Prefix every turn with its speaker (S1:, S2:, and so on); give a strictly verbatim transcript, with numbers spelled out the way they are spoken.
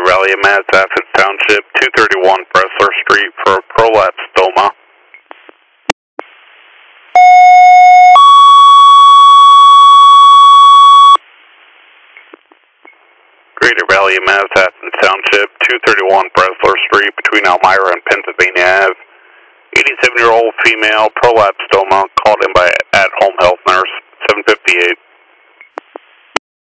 S1: Valley of Mass, Athens Township, two thirty-one Bressler Street for a prolapse stoma. Greater Valley of Mass, Athens Township, two thirty-one Bressler Street between Elmira and Pennsylvania Avenue. eighty-seven-year-old female, prolapse stoma, called in by at-home health nurse, seven fifty-eight.